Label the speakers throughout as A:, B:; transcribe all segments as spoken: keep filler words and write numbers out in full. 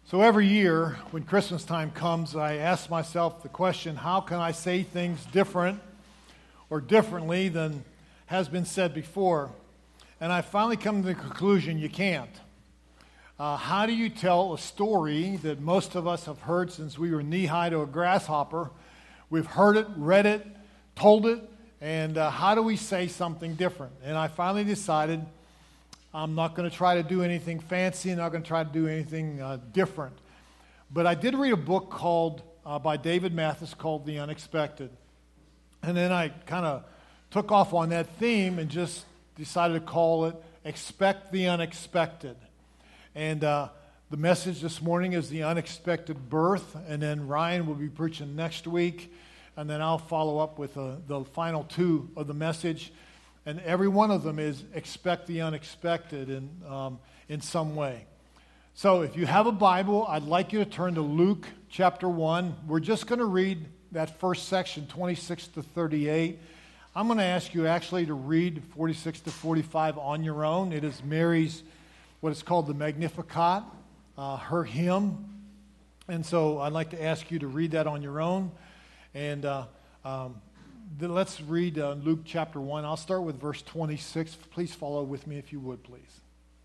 A: So every year, when Christmas time comes, I ask myself the question, how can I say things different or differently than has been said before? And I finally come to the conclusion you can't. Uh, how do you tell a story that most of us have heard since we were knee-high to a grasshopper? We've heard it, read it, told it, and uh, how do we say something different? And I finally decided I'm not going to try to do anything fancy, not going to try to do anything uh, different. But I did read a book called, uh, by David Mathis called The Unexpected. And then I kind of took off on that theme and just decided to call it Expect the Unexpected. And uh, the message this morning is the unexpected birth, and then Ryan will be preaching next week, and then I'll follow up with uh, the final two of the message. And every one of them is expect the unexpected in, um, in some way. So if you have a Bible, I'd like you to turn to Luke chapter one. We're just going to read that first section, twenty-six to thirty-eight. I'm going to ask you actually to read forty-six to forty-five on your own. It is Mary's, what is called the Magnificat, uh, her hymn. And so I'd like to ask you to read that on your own. And uh, um, let's read uh, Luke chapter one. I'll start with verse twenty-six. Please follow with me if you would, please.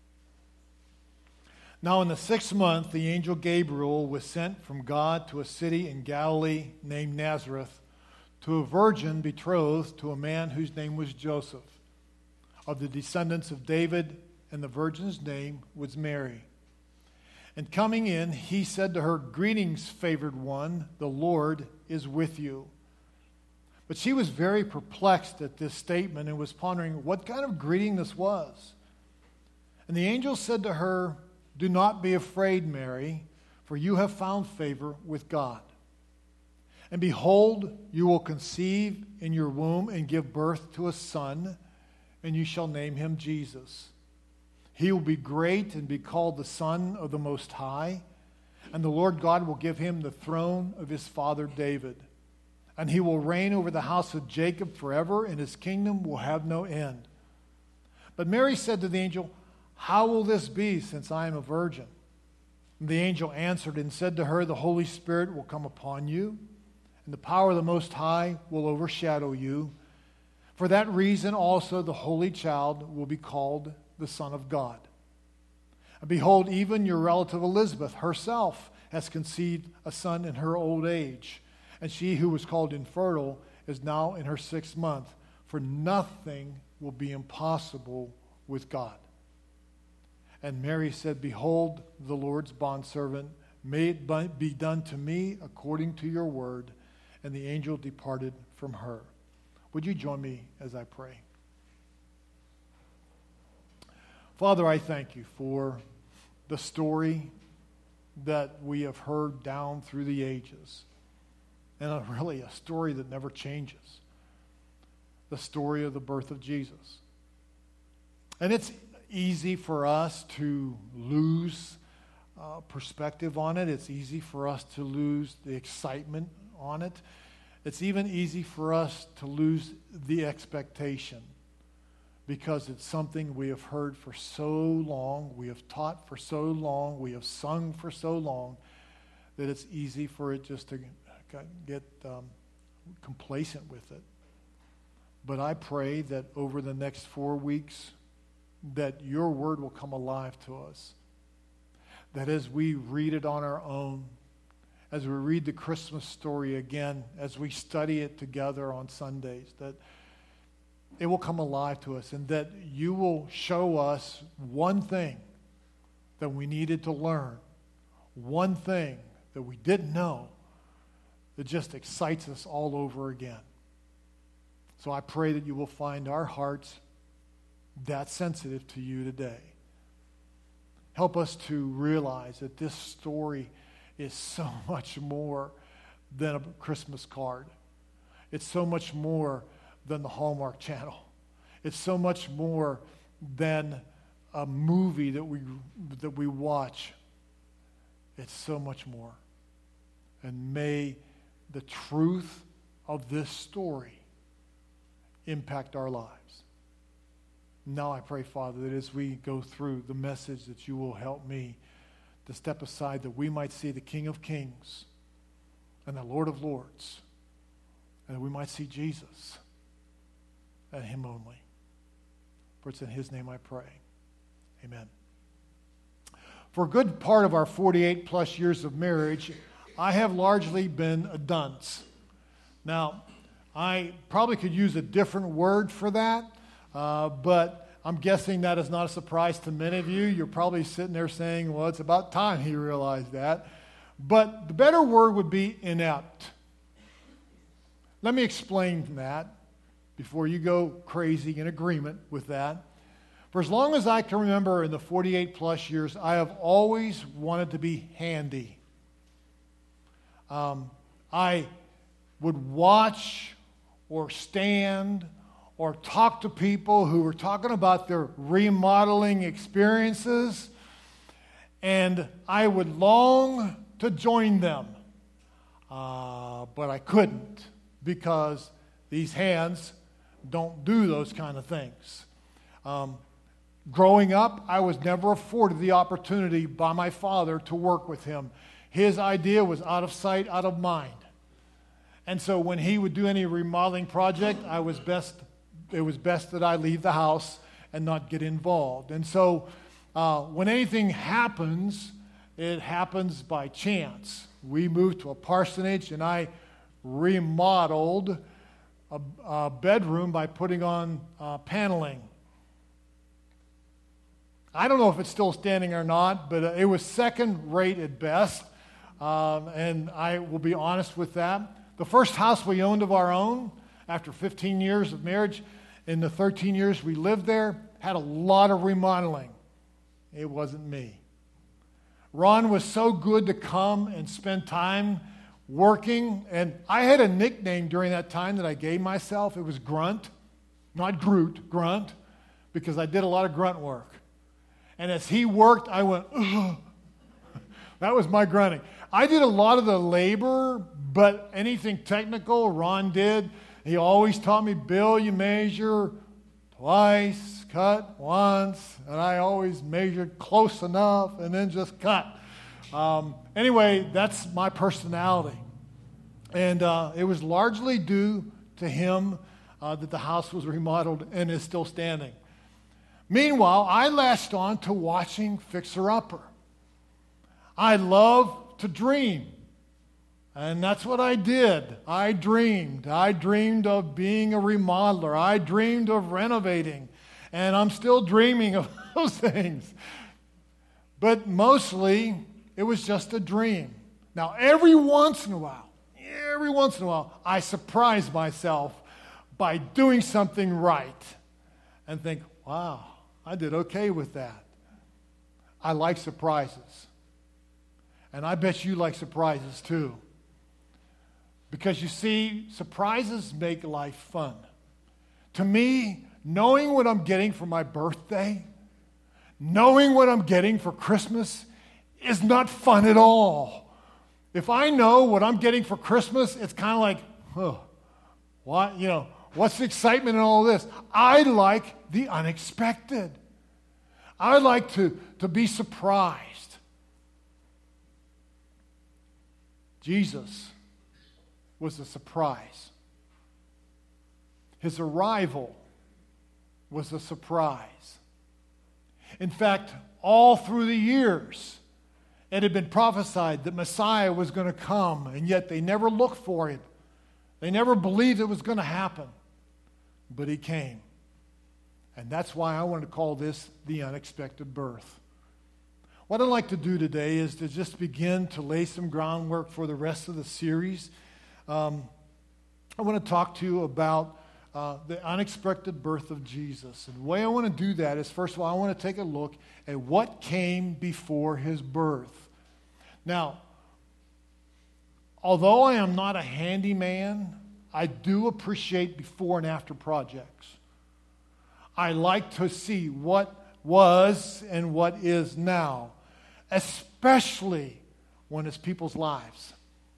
A: Now in the sixth month, the angel Gabriel was sent from God to a city in Galilee named Nazareth, to a virgin betrothed to a man whose name was Joseph, of the descendants of David, and the virgin's name was Mary. And coming in, he said to her, "Greetings, favored one, the Lord is with you." But she was very perplexed at this statement and was pondering what kind of greeting this was. And the angel said to her, "Do not be afraid, Mary, for you have found favor with God. And behold, you will conceive in your womb and give birth to a son, and you shall name him Jesus. He will be great and be called the Son of the Most High, and the Lord God will give him the throne of his father David. And he will reign over the house of Jacob forever, and his kingdom will have no end." But Mary said to the angel, "How will this be, since I am a virgin?" And the angel answered and said to her, "The Holy Spirit will come upon you, and the power of the Most High will overshadow you. For that reason also the Holy Child will be called the Son of God. And behold, even your relative Elizabeth herself has conceived a son in her old age. And she who was called infertile is now in her sixth month, for nothing will be impossible with God." And Mary said, "Behold, the Lord's bondservant, may it be done to me according to your word." And the angel departed from her. Would you join me as I pray? Father, I thank you for the story that we have heard down through the ages. And a, really a story that never changes. The story of the birth of Jesus. And it's easy for us to lose uh, perspective on it. It's easy for us to lose the excitement on it. It's even easy for us to lose the expectation, because it's something we have heard for so long, we have taught for so long, we have sung for so long, that it's easy for it just to get um, complacent with it. But I pray that over the next four weeks, that your word will come alive to us. That as we read it on our own, as we read the Christmas story again, as we study it together on Sundays, that it will come alive to us, and that you will show us one thing that we needed to learn, one thing that we didn't know, that just excites us all over again. So I pray that you will find our hearts that sensitive to you today. Help us to realize that this story is so much more than a Christmas card. It's so much more than the Hallmark Channel. It's so much more than a movie that we that we watch. It's so much more. And may the truth of this story impact our lives. Now I pray, Father, that as we go through the message, that you will help me to step aside that we might see the King of Kings and the Lord of Lords, and that we might see Jesus and him only. For it's in his name I pray. Amen. For a good part of our forty-eight plus years of marriage, I have largely been a dunce. Now, I probably could use a different word for that, uh, but I'm guessing that is not a surprise to many of you. You're probably sitting there saying, well, it's about time he realized that. But the better word would be inept. Let me explain that before you go crazy in agreement with that. For as long as I can remember in the forty-eight plus years, I have always wanted to be handy. Um, I would watch or stand or talk to people who were talking about their remodeling experiences, and I would long to join them, uh, but I couldn't because these hands don't do those kind of things. Um, growing up, I was never afforded the opportunity by my father to work with him. His idea was out of sight, out of mind. And so when he would do any remodeling project, I was best, it was best that I leave the house and not get involved. And so uh, when anything happens, it happens by chance. We moved to a parsonage, and I remodeled a, a bedroom by putting on uh, paneling. I don't know if it's still standing or not, but it was second rate at best, um, and I will be honest with that. The first house we owned of our own, after fifteen years of marriage, in the thirteen years we lived there, had a lot of remodeling. It wasn't me. Ron was so good to come and spend time working, and I had a nickname during that time that I gave myself. It was Grunt, not Groot, Grunt, because I did a lot of grunt work. And as he worked, I went, ugh. That was my grunting. I did a lot of the labor, but anything technical, Ron did. He always taught me, Bill, you measure twice, cut once, and I always measured close enough and then just cut. Um, anyway, that's my personality. And uh, it was largely due to him uh, that the house was remodeled and is still standing. Meanwhile, I latched on to watching Fixer Upper. I love to dream. And that's what I did. I dreamed. I dreamed of being a remodeler. I dreamed of renovating. And I'm still dreaming of those things. But mostly, it was just a dream. Now, every once in a while, every once in a while, I surprise myself by doing something right and think, wow, I did okay with that. I like surprises. And I bet you like surprises too. Because you see, surprises make life fun. To me, knowing what I'm getting for my birthday, knowing what I'm getting for Christmas is not fun at all. If I know what I'm getting for Christmas, it's kind of like, oh, what, you know, what's the excitement in all this? I like the unexpected. I like to, to be surprised. Jesus was a surprise. His arrival was a surprise. In fact, all through the years, it had been prophesied that Messiah was going to come, and yet they never looked for it. They never believed it was going to happen. But he came. And that's why I want to call this the unexpected birth. What I'd like to do today is to just begin to lay some groundwork for the rest of the series. Um, I want to talk to you about uh, the unexpected birth of Jesus. And the way I want to do that is, first of all, I want to take a look at what came before his birth. Now, although I am not a handyman, I do appreciate before and after projects. I like to see what was and what is now, especially when it's people's lives.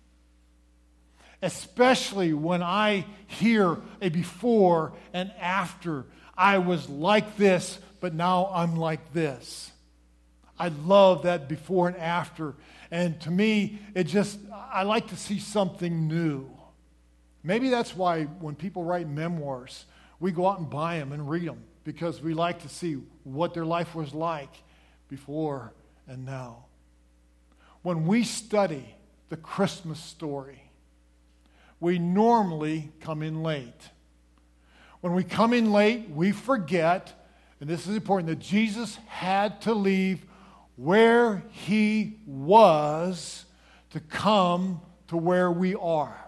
A: Especially when I hear a before and after. I was like this, but now I'm like this. I love that before and after. And to me, it just, I like to see something new. Maybe that's why when people write memoirs, we go out and buy them and read them, because we like to see what their life was like before and now. When we study the Christmas story, we normally come in late. When we come in late, we forget, and this is important, that Jesus had to leave where he was to come to where we are.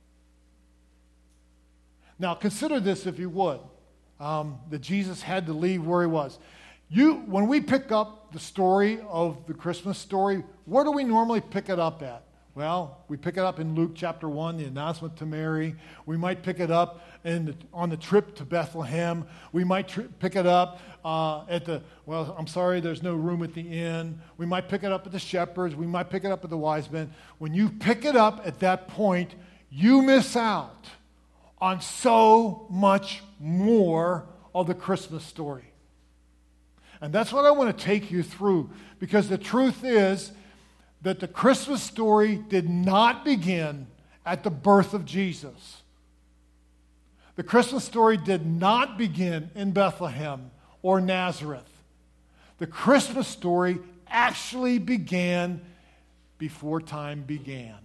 A: Now, consider this if you would, um, that Jesus had to leave where he was. You, when we pick up the story of the Christmas story, where do we normally pick it up at? Well, we pick it up in Luke chapter one, the announcement to Mary. We might pick it up in the, on the trip to Bethlehem. We might tri- pick it up uh, at the, well, I'm sorry, there's no room at the inn. We might pick it up at the shepherds. We might pick it up at the wise men. When you pick it up at that point, you miss out on so much more of the Christmas story. And that's what I want to take you through, because the truth is that the Christmas story did not begin at the birth of Jesus. The Christmas story did not begin in Bethlehem or Nazareth. The Christmas story actually began before time began,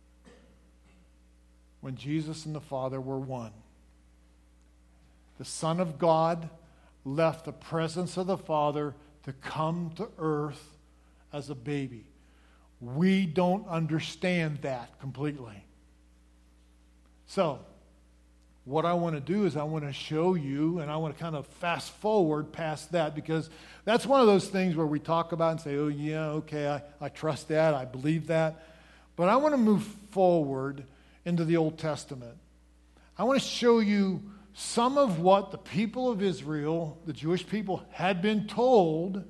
A: when Jesus and the Father were one. The Son of God left the presence of the Father to come to earth as a baby. We don't understand that completely. So, what I want to do is I want to show you, and I want to kind of fast forward past that, because that's one of those things where we talk about and say, oh yeah, okay, I, I trust that, I believe that. But I want to move forward into the Old Testament. I want to show you some of what the people of Israel, the Jewish people, had been told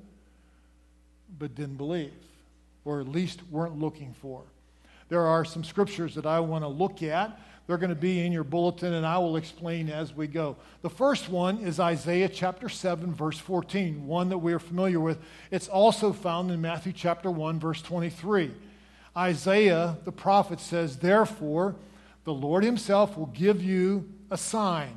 A: but didn't believe, or at least weren't looking for. There are some scriptures that I want to look at. They're going to be in your bulletin, and I will explain as we go. The first one is Isaiah chapter seven, verse fourteen, one that we are familiar with. It's also found in Matthew chapter one, verse twenty-three. Isaiah, the prophet, says, therefore, the Lord himself will give you a sign.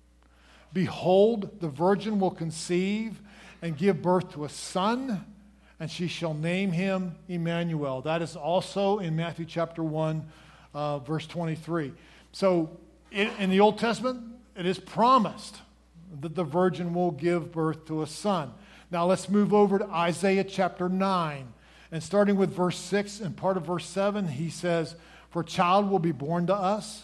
A: Behold, the virgin will conceive and give birth to a son, and she shall name him Emmanuel. That is also in Matthew chapter one, uh, verse twenty-three. So in, in the Old Testament, it is promised that the virgin will give birth to a son. Now let's move over to Isaiah chapter nine. And starting with verse six and part of verse seven, he says, for a child will be born to us,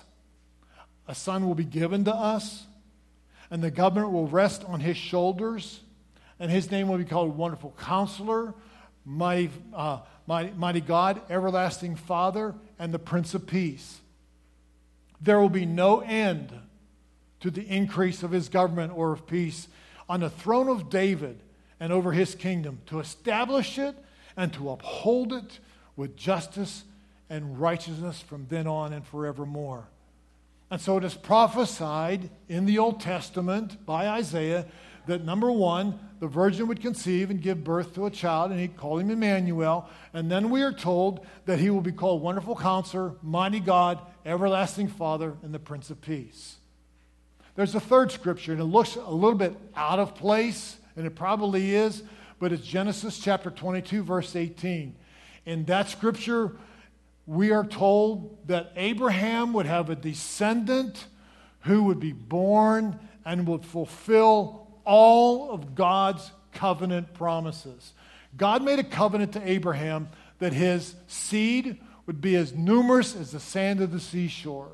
A: a son will be given to us, and the government will rest on his shoulders, and his name will be called Wonderful Counselor, Mighty, uh, mighty, mighty God, Everlasting Father, and the Prince of Peace. There will be no end to the increase of his government or of peace on the throne of David and over his kingdom, to establish it and to uphold it with justice and righteousness from then on and forevermore. And so it is prophesied in the Old Testament by Isaiah that, number one, the virgin would conceive and give birth to a child, and he'd call him Emmanuel. And then we are told that he will be called Wonderful Counselor, Mighty God, Everlasting Father, and the Prince of Peace. There's a third scripture, and it looks a little bit out of place, and it probably is, but it's Genesis chapter twenty-two, verse eighteen. In that scripture, we are told that Abraham would have a descendant who would be born and would fulfill all of God's covenant promises. God made a covenant to Abraham that his seed would be as numerous as the sand of the seashore.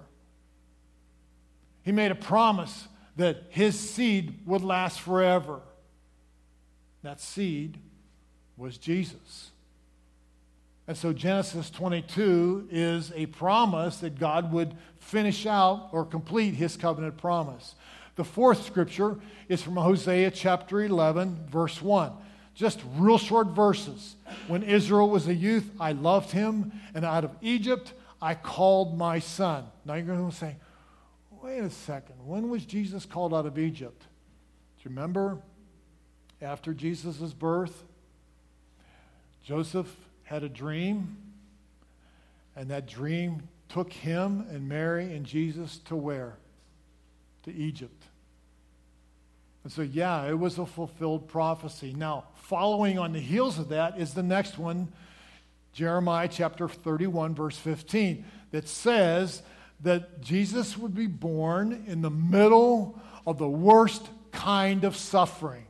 A: He made a promise that his seed would last forever. That seed was Jesus. And so Genesis twenty-two is a promise that God would finish out or complete his covenant promise. The fourth scripture is from Hosea chapter eleven, verse one. Just real short verses. When Israel was a youth, I loved him, and out of Egypt I called my son. Now you're going to say, wait a second, when was Jesus called out of Egypt? Do you remember? After Jesus' birth, Joseph had a dream, and that dream took him and Mary and Jesus to where? To Egypt. And so, yeah, it was a fulfilled prophecy. Now, following on the heels of that is the next one, Jeremiah chapter thirty-one, verse fifteen, that says that Jesus would be born in the middle of the worst kind of suffering.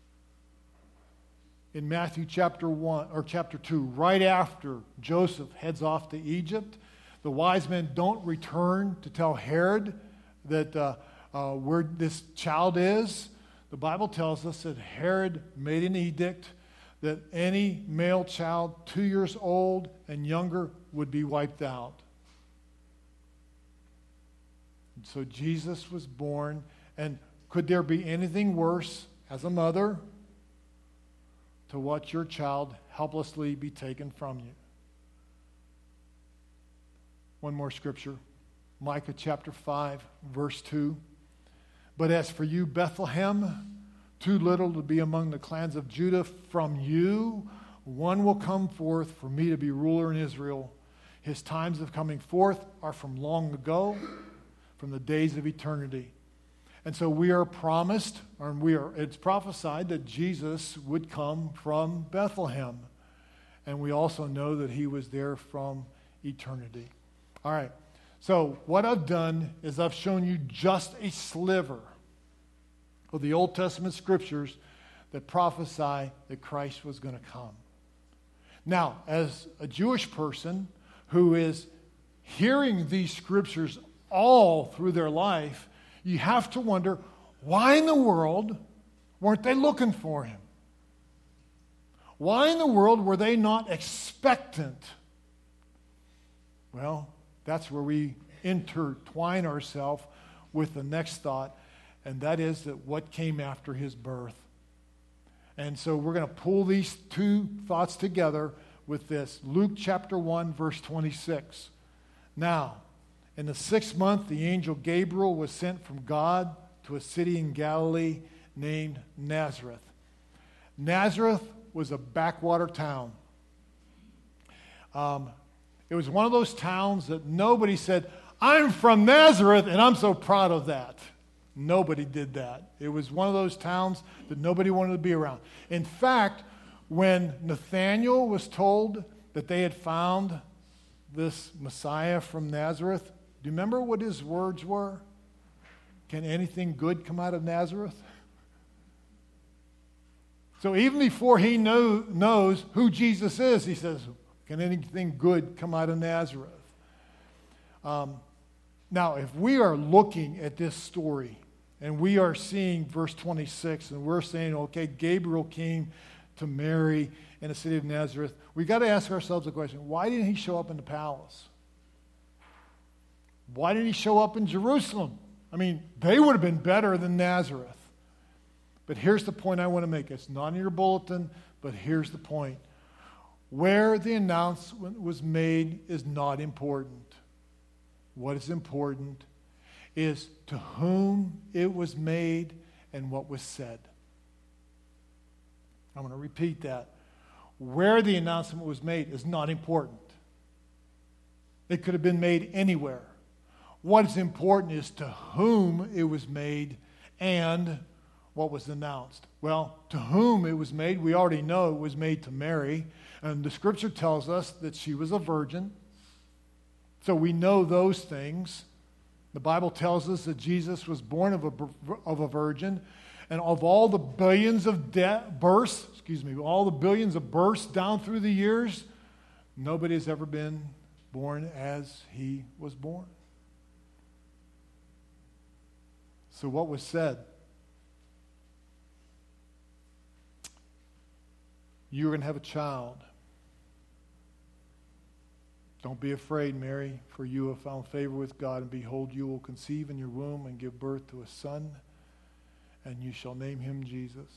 A: In Matthew chapter one or chapter two, right after Joseph heads off to Egypt, the wise men don't return to tell Herod that uh, uh, where this child is. The Bible tells us that Herod made an edict that any male child two years old and younger would be wiped out. And so Jesus was born, and could there be anything worse as a mother to watch your child helplessly be taken from you? One more scripture, Micah chapter five, verse two. But as for you, Bethlehem, too little to be among the clans of Judah, from you one will come forth for me to be ruler in Israel. His times of coming forth are from long ago, from the days of eternity. And so we are promised, or we are, it's prophesied that Jesus would come from Bethlehem. And we also know that he was there from eternity. All right. So what I've done is I've shown you just a sliver of the Old Testament scriptures that prophesy that Christ was going to come. Now, as a Jewish person who is hearing these scriptures all through their life, you have to wonder, why in the world weren't they looking for him? Why in the world were they not expectant? Well, that's where we intertwine ourselves with the next thought, and that is that what came after his birth. And so we're going to pull these two thoughts together with this. Luke chapter one, verse twenty-six. Now, in the sixth month, the angel Gabriel was sent from God to a city in Galilee named Nazareth. Nazareth was a backwater town. Um, it was one of those towns that nobody said, I'm from Nazareth, and I'm so proud of that. Nobody did that. It was one of those towns that nobody wanted to be around. In fact, when Nathanael was told that they had found this Messiah from Nazareth, do you remember what his words were? Can anything good come out of Nazareth? So even before he know, knows who Jesus is, he says, can anything good come out of Nazareth? Um, now, if we are looking at this story and we are seeing verse twenty-six and we're saying, okay, Gabriel came to Mary in the city of Nazareth, we've got to ask ourselves the question, why didn't he show up in the palace? Why didn't he show up in Jerusalem? I mean, they would have been better than Nazareth. But here's the point I want to make. It's not in your bulletin, but here's the point. Where the announcement was made is not important. What is important is to whom it was made and what was said. I'm going to repeat that. Where the announcement was made is not important. It could have been made anywhere. What is important is to whom it was made and what was announced. Well, to whom it was made, we already know it was made to Mary. And the scripture tells us that she was a virgin. So we know those things. The Bible tells us that Jesus was born of a, of a virgin. And of all the billions of de- births, excuse me, all the billions of births down through the years, nobody has ever been born as he was born. So what was said? You're going to have a child. Don't be afraid, Mary, for you have found favor with God, and behold, you will conceive in your womb and give birth to a son, and you shall name him Jesus.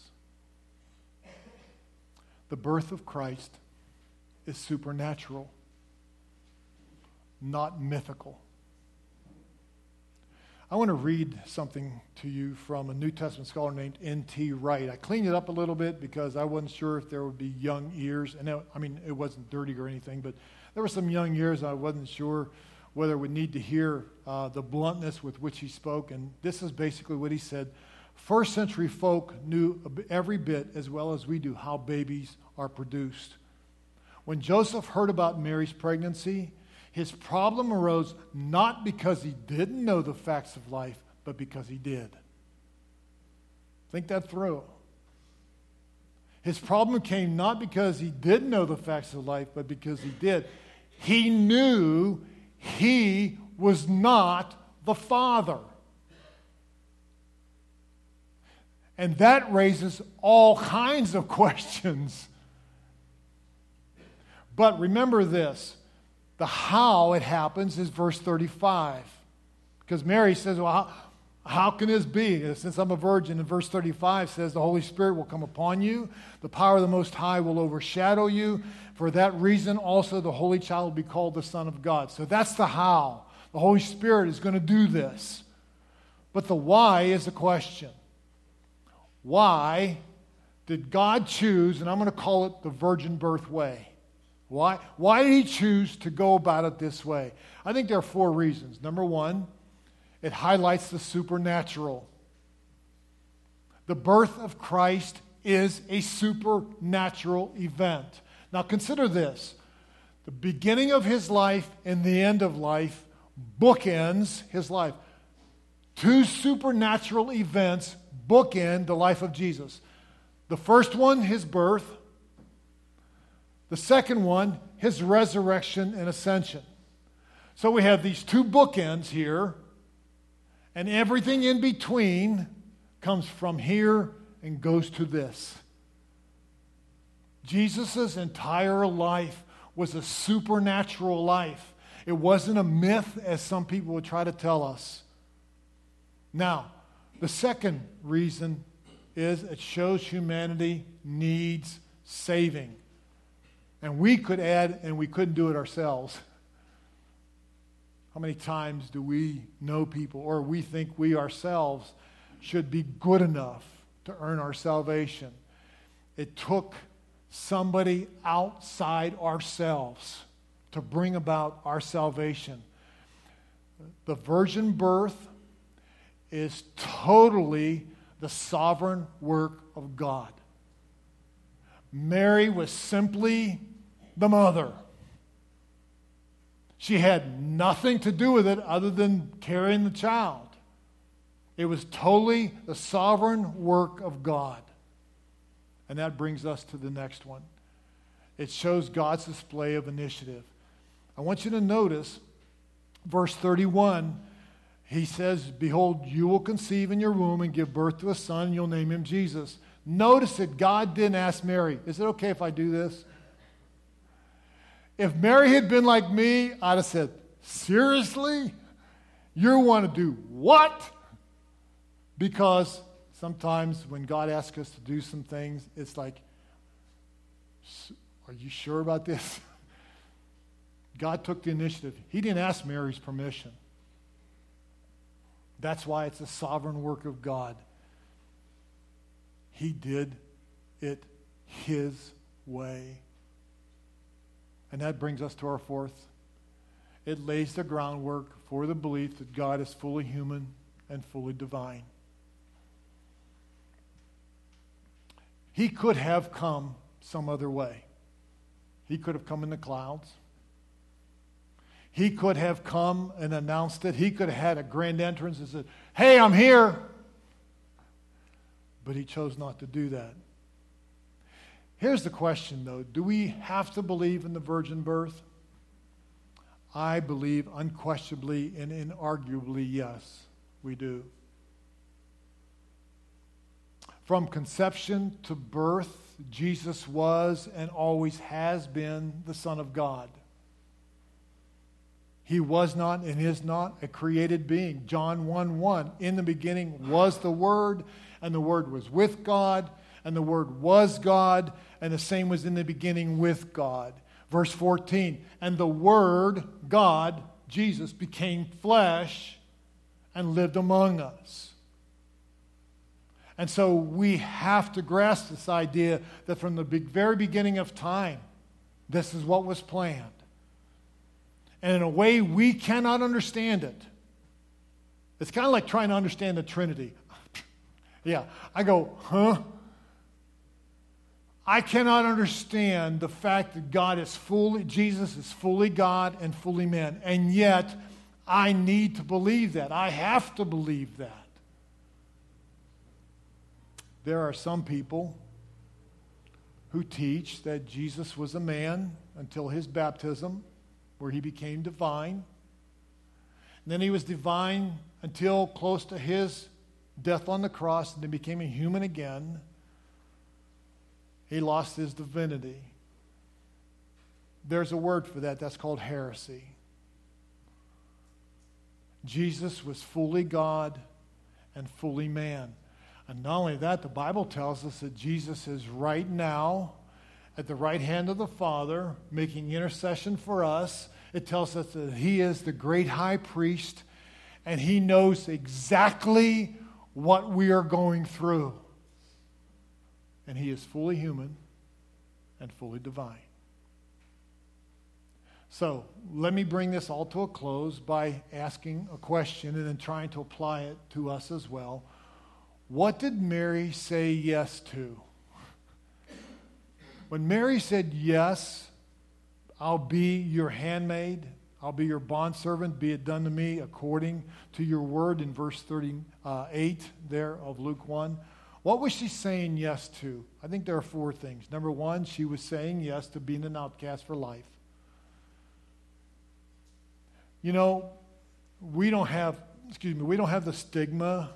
A: The birth of Christ is supernatural, not mythical. I want to read something to you from a New Testament scholar named N T Wright. I cleaned it up a little bit because I wasn't sure if there would be young ears. And it, I mean, it wasn't dirty or anything, but there were some young ears. I wasn't sure whether we need to hear uh, the bluntness with which he spoke. And this is basically what he said. First century folk knew every bit as well as we do how babies are produced. When Joseph heard about Mary's pregnancy, his problem arose not because he didn't know the facts of life, but because he did. Think that through. His problem came not because he didn't know the facts of life, but because he did. He knew he was not the father. And that raises all kinds of questions. But remember this. The how it happens is verse thirty-five. Because Mary says, well, how, how can this be? Since I'm a virgin, and verse thirty-five says, the Holy Spirit will come upon you. The power of the Most High will overshadow you. For that reason, also the Holy Child will be called the Son of God. So that's the how. The Holy Spirit is going to do this. But the why is the question. Why did God choose, and I'm going to call it the virgin birth way. Why, why did he choose to go about it this way? I think there are four reasons. Number one, it highlights the supernatural. The birth of Christ is a supernatural event. Now consider this. The beginning of his life and the end of life bookends his life. Two supernatural events bookend the life of Jesus. The first one, his birth. The second one, his resurrection and ascension. So we have these two bookends here, and everything in between comes from here and goes to this. Jesus' entire life was a supernatural life. It wasn't a myth, as some people would try to tell us. Now, the second reason is it shows humanity needs saving. And we could add, and we couldn't do it ourselves. How many times do we know people, or we think we ourselves should be good enough to earn our salvation? It took somebody outside ourselves to bring about our salvation. The virgin birth is totally the sovereign work of God. Mary was simply the mother. She had nothing to do with it other than carrying the child. It was totally the sovereign work of God. And that brings us to the next one. It shows God's display of initiative. I want you to notice verse thirty-one. He says, behold, you will conceive in your womb and give birth to a son, and you'll name him Jesus. Notice that God didn't ask Mary, is it okay if I do this? If Mary had been like me, I'd have said, seriously? You want to do what? Because sometimes when God asks us to do some things, it's like, are you sure about this? God took the initiative. He didn't ask Mary's permission. That's why it's a sovereign work of God. He did it his way. And that brings us to our fourth. It lays the groundwork for the belief that God is fully human and fully divine. He could have come some other way. He could have come in the clouds. He could have come and announced it. He could have had a grand entrance and said, hey, I'm here. But he chose not to do that. Here's the question, though. Do we have to believe in the virgin birth? I believe unquestionably and inarguably, yes, we do. From conception to birth, Jesus was and always has been the Son of God. He was not and is not a created being. John one one, in the beginning was the Word, and the Word was with God, and the Word was God, and the same was in the beginning with God. Verse fourteen, and the Word, God, Jesus, became flesh and lived among us. And so we have to grasp this idea that from the big, very beginning of time, this is what was planned. And in a way we cannot understand it. It's kind of like trying to understand the Trinity. Yeah, I go, huh? I cannot understand the fact that God is fully, Jesus is fully God and fully man. And yet, I need to believe that. I have to believe that. There are some people who teach that Jesus was a man until his baptism, where he became divine. And then he was divine until close to his death on the cross, and then became a human again. He lost his divinity. There's a word for that. That's called heresy. Jesus was fully God and fully man. And not only that, the Bible tells us that Jesus is right now at the right hand of the Father, making intercession for us. It tells us that he is the great high priest, and he knows exactly what we are going through. And he is fully human and fully divine. So let me bring this all to a close by asking a question and then trying to apply it to us as well. What did Mary say yes to? When Mary said, yes, I'll be your handmaid, I'll be your bondservant, be it done to me according to your word in verse thirty-eight there of Luke one. What was she saying yes to? I think there are four things. Number one, she was saying yes to being an outcast for life. You know, we don't have, excuse me, we don't have the stigma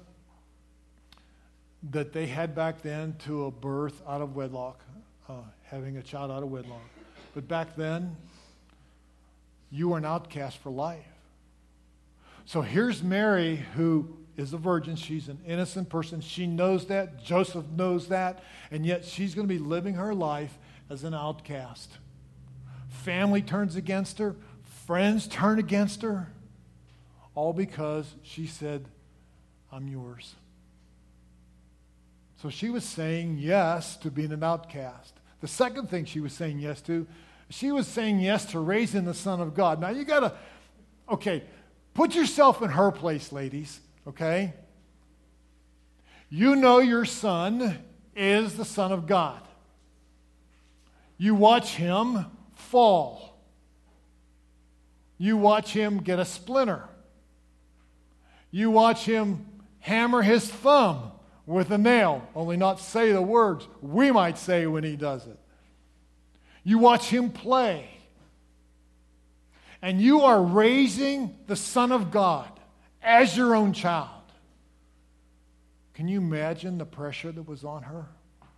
A: that they had back then to a birth out of wedlock, uh, having a child out of wedlock. But back then, you were an outcast for life. So here's Mary, who is a virgin. She's an innocent person. She knows that. Joseph knows that. And yet she's going to be living her life as an outcast. Family turns against her. Friends turn against her. All because she said, I'm yours. So she was saying yes to being an outcast. The second thing she was saying yes to, she was saying yes to raising the Son of God. Now you got to, okay, put yourself in her place, ladies, okay? You know your son is the Son of God. You watch him fall. You watch him get a splinter. You watch him hammer his thumb with a nail, only not say the words we might say when he does it. You watch him play. And you are raising the Son of God as your own child. Can you imagine the pressure that was on her?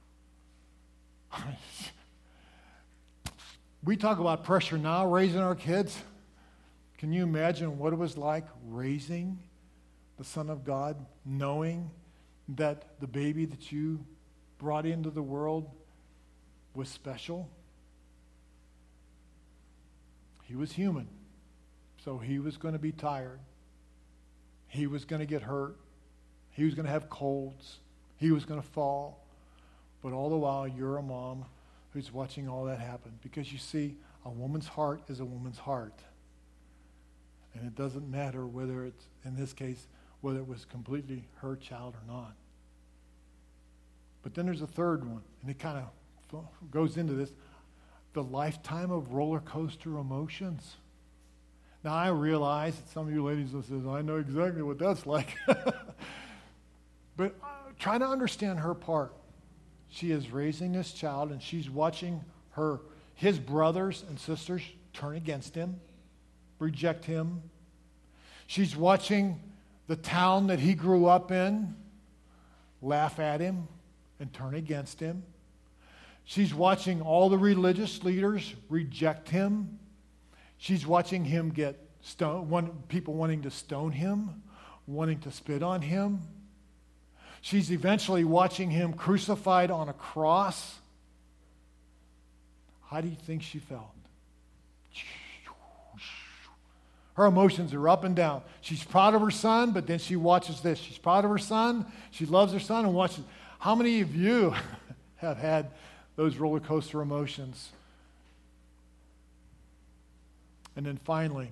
A: We talk about pressure now, raising our kids. Can you imagine what it was like raising the Son of God, knowing that the baby that you brought into the world was special? He was human, so he was going to be tired. He was going to get hurt. He was going to have colds. He was going to fall. But all the while, you're a mom who's watching all that happen. Because you see, a woman's heart is a woman's heart. And it doesn't matter whether it's, in this case, whether it was completely her child or not. But then there's a third one, and it kind of goes into this. The lifetime of roller coaster emotions. Now, I realize that some of you ladies will say, I know exactly what that's like. But uh, try to understand her part. She is raising this child, and she's watching her, his brothers and sisters turn against him, reject him. She's watching the town that he grew up in laugh at him and turn against him. She's watching all the religious leaders reject him. She's watching him get stoned, one, people wanting to stone him, wanting to spit on him. She's eventually watching him crucified on a cross. How do you think she felt? Her emotions are up and down. She's proud of her son, but then she watches this. She's proud of her son. She loves her son and watches. How many of you have had those roller coaster emotions? And then finally,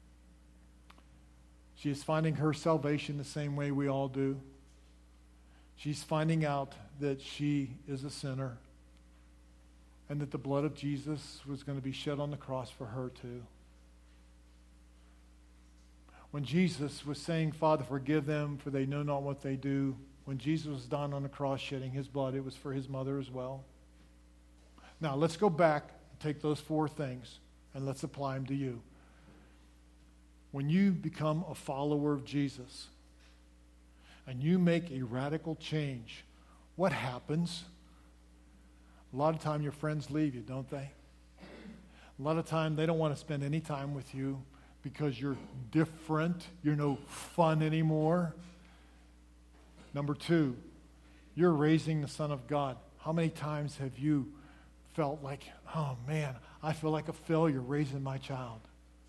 A: she is finding her salvation the same way we all do. She's finding out that she is a sinner and that the blood of Jesus was going to be shed on the cross for her too. When Jesus was saying, Father, forgive them, for they know not what they do, when Jesus was dying on the cross shedding his blood, it was for his mother as well. Now, let's go back and take those four things and let's apply them to you. When you become a follower of Jesus and you make a radical change, what happens? A lot of time your friends leave you, don't they? A lot of time they don't want to spend any time with you because you're different. You're no fun anymore. Number two, you're raising the Son of God. How many times have you felt like, oh man, I feel like a failure raising my child?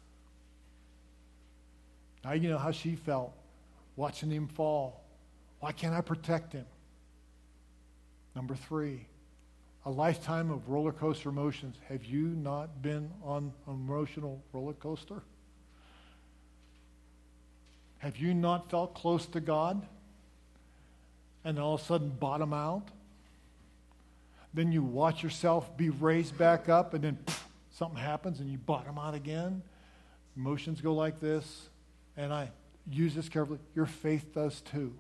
A: Now you know how she felt watching him fall. Why can't I protect him? Number three, a lifetime of roller coaster emotions. Have you not been on an emotional roller coaster? Have you not felt close to God and all of a sudden bottom out? Then you watch yourself be raised back up and then pff, something happens and you bottom out again. Emotions go like this. And I use this carefully. Your faith does too.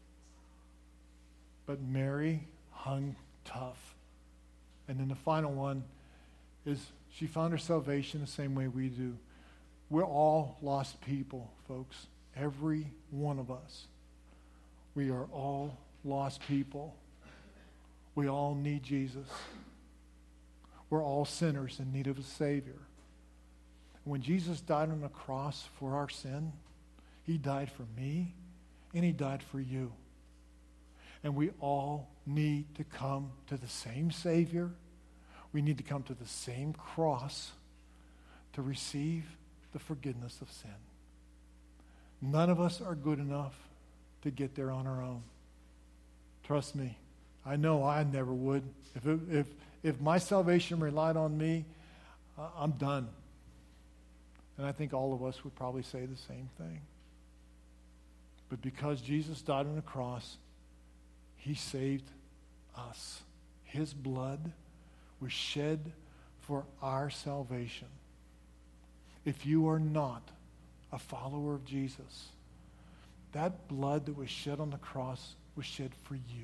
A: But Mary hung tough. And then the final one is she found her salvation the same way we do. We're all lost people, folks. Every one of us. We are all lost people. We all need Jesus. We're all sinners in need of a Savior. When Jesus died on the cross for our sin, he died for me and he died for you. And we all need to come to the same Savior. We need to come to the same cross to receive the forgiveness of sin. None of us are good enough to get there on our own. Trust me. I know I never would. If it, if if my salvation relied on me, uh, I'm done. And I think all of us would probably say the same thing. But because Jesus died on the cross, he saved us. His blood was shed for our salvation. If you are not a follower of Jesus, that blood that was shed on the cross was shed for you.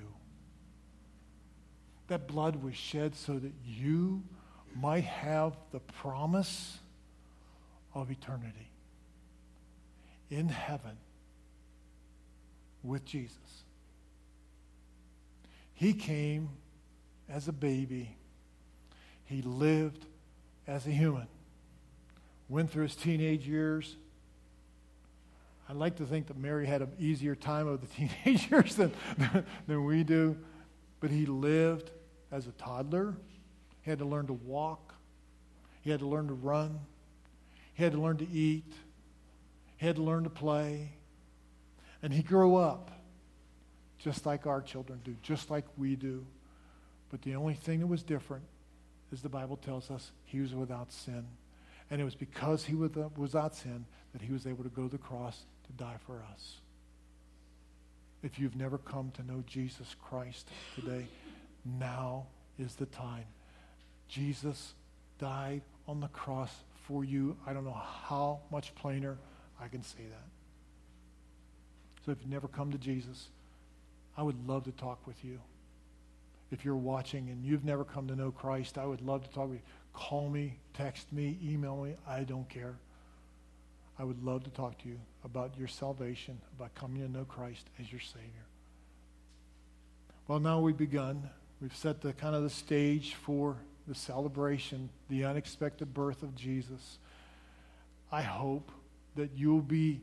A: That blood was shed so that you might have the promise of eternity in heaven with Jesus. He came as a baby. He lived as a human. Went through his teenage years. I'd like to think that Mary had an easier time of the teenage years than, than we do. But he lived as a toddler. He had to learn to walk. He had to learn to run. He had to learn to eat. He had to learn to play. And he grew up just like our children do, just like we do. But the only thing that was different, as the Bible tells us, he was without sin. And it was because he was without sin that he was able to go to the cross to die for us. If you've never come to know Jesus Christ today, now is the time. Jesus died on the cross for you. I don't know how much plainer I can say that. So if you've never come to Jesus, I would love to talk with you. If you're watching and you've never come to know Christ, I would love to talk with you. Call me, text me, email me. I don't care. I would love to talk to you about your salvation, about coming to know Christ as your Savior. Well, now we've begun. We've set the kind of the stage for the celebration, the unexpected birth of Jesus. I hope that you'll be,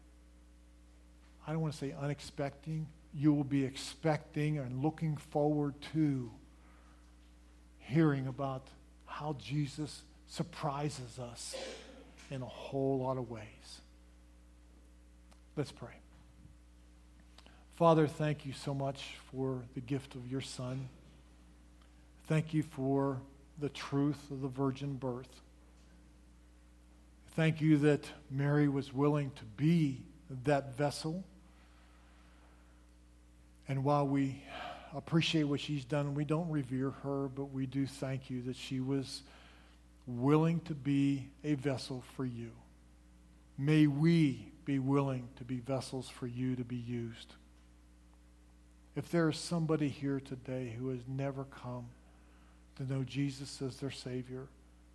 A: I don't want to say unexpecting, you will be expecting and looking forward to hearing about how Jesus surprises us in a whole lot of ways. Let's pray. Father, thank you so much for the gift of your Son. Thank you for the truth of the virgin birth. Thank you that Mary was willing to be that vessel. And while we appreciate what she's done, we don't revere her, but we do thank you that she was willing to be a vessel for you. May we be willing to be vessels for you to be used. If there is somebody here today who has never come to know Jesus as their Savior,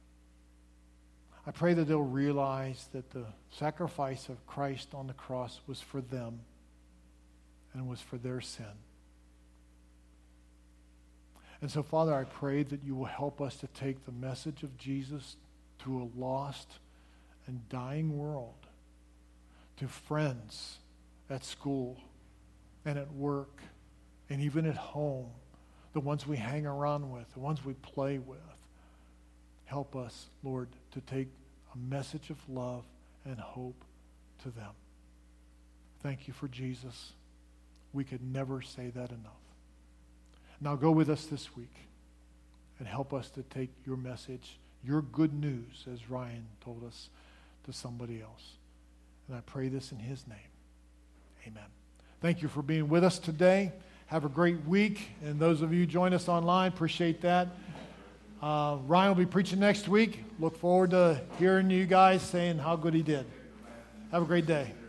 A: I pray that they'll realize that the sacrifice of Christ on the cross was for them and was for their sin. And so, Father, I pray that you will help us to take the message of Jesus to a lost and dying world, to friends at school and at work and even at home, the ones we hang around with, the ones we play with. Help us, Lord, to take a message of love and hope to them. Thank you for Jesus. We could never say that enough. Now go with us this week and help us to take your message, your good news, as Ryan told us, to somebody else. And I pray this in his name. Amen. Thank you for being with us today. Have a great week. And those of you who join us online, appreciate that. Uh, Ryan will be preaching next week. Look forward to hearing you guys saying how good he did. Have a great day.